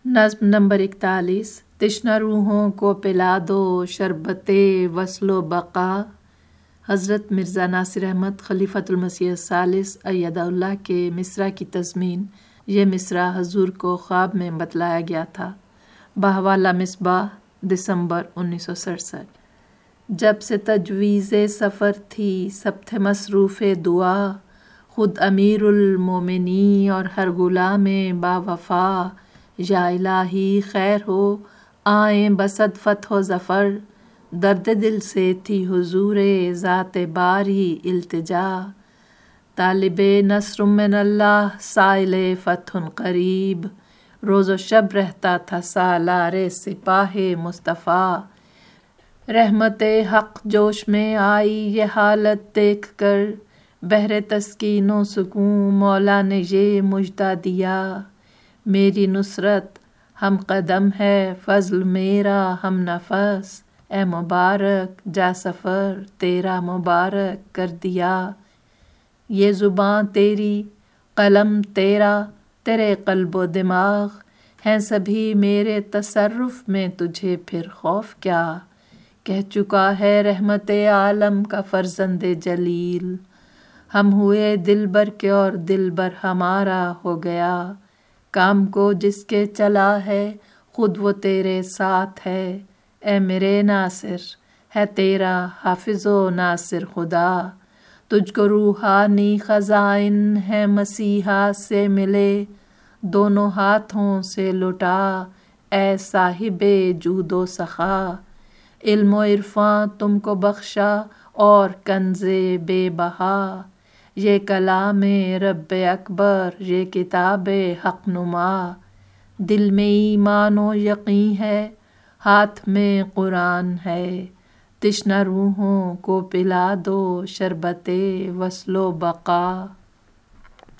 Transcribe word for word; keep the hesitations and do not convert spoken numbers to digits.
نظم نمبر اکتالیس۔ تشنہ روحوں کو پلا دو شربت وصل و بقا۔ حضرت مرزا ناصر احمد خلیفۃ المسیح الثالث ایدہ اللہ کے مصرع کی تضمین۔ یہ مصرع حضور کو خواب میں بتلایا گیا تھا۔ بحوالہ مصباح، دسمبر انیس سو سڑسٹھ۔ جب سے تجویز سفر تھی سب تھے مصروف دعا، خود امیر المومنین اور ہر غلام با وفا۔ یا الہی خیر ہو آئیں بصد فتح و ظفر، درد دل سے تھی حضور ذات باری التجا۔ طالب نصر من اللہ سائل فتح قریب، روز و شب رہتا تھا سالار سپاہ مصطفیٰ۔ رحمت حق جوش میں آئی یہ حالت دیکھ کر، بہر تسکین و سکون مولا نے یہ مژدہ دیا۔ میری نصرت ہم قدم ہے فضل میرا ہم نفس، اے مبارک جا سفر تیرا مبارک کر دیا۔ یہ زباں تیری قلم تیرا تیرے قلب و دماغ، ہیں سبھی میرے تصرف میں تجھے پھر خوف کیا۔ کہہ چکا ہے رحمت عالم کا فرزند جلیل، ہم ہوئے دلبر کے اور دلبر ہمارا ہو گیا۔ کام کو جس کے چلا ہے خود وہ تیرے ساتھ ہے، اے میرے ناصر ہے تیرا حافظ و ناصر خدا۔ تجھ کو روحانی خزائن ہے مسیحا سے ملے، دونوں ہاتھوں سے لٹا اے صاحب جود و سخا۔ علم و عرفاں تم کو بخشا اور کنز بے بہا، یہ کلام رب اکبر یہ کتاب حق نما۔ دل میں ایمان و یقین ہے ہاتھ میں قرآن ہے، تشنہ روحوں کو پلا دو شربت وصل و بقا۔